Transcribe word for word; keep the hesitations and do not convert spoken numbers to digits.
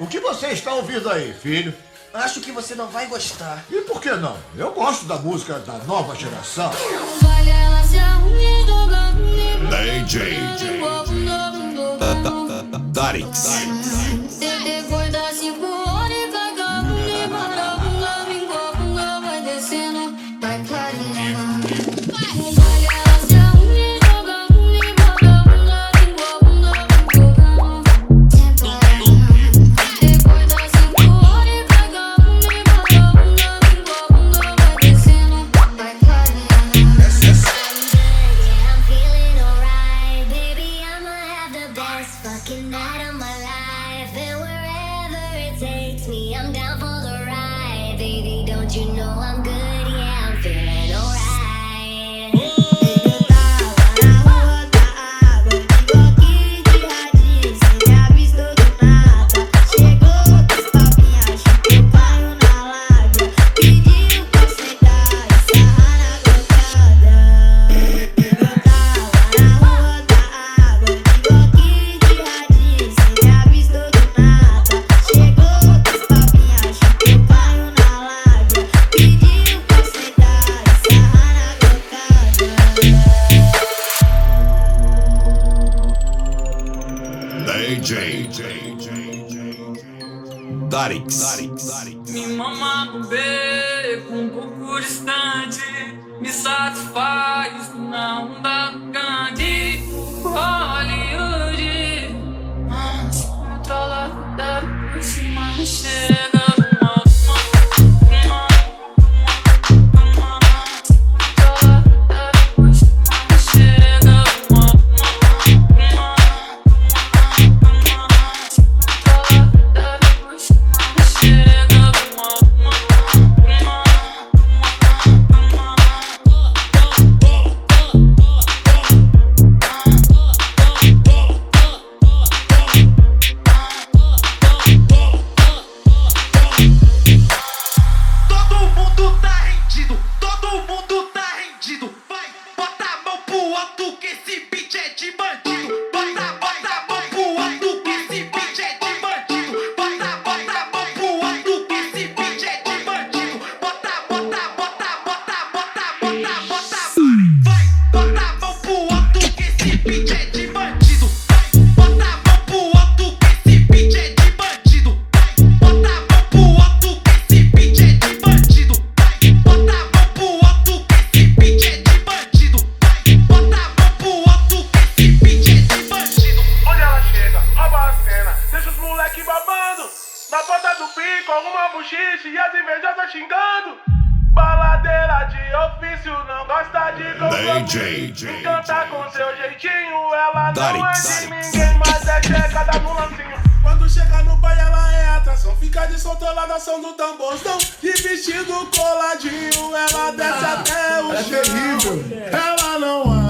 O que você está ouvindo aí, filho? Acho que você não vai gostar. E por que não? Eu gosto da música da nova geração. D J Darix. Depois das cinco horas vai galinha, bunda, bunda, bunda, vai descendo, vai clareando. Vai ela se arrumar, joga bunda, bunda, bunda, bunda, depois das cinco horas vai galinha, bunda, bunda, vai descendo, vai clareando. I'm feeling alright, baby. I'ma have the best fucking night of my life, and wherever it takes me, I'm down for the ride, baby. Don't you know I'm good? Yeah, I'm feeling alright. D J Darix. Me mama no beco, um pouco distante, me satisfaz na onda grande. Hollywood, controla da por cima, chega. Na ponta do pico, alguma buchiche e as invejosas xingando. Baladeira de ofício, não gosta de compromisso. Encanta com seu jeitinho, ela não é de ninguém, mas é chegada no lancinho. Quando chega no baile ela é atração, fica de solteira na ação do tamborzão. De vestido coladinho, ela desce até o chão. Ela não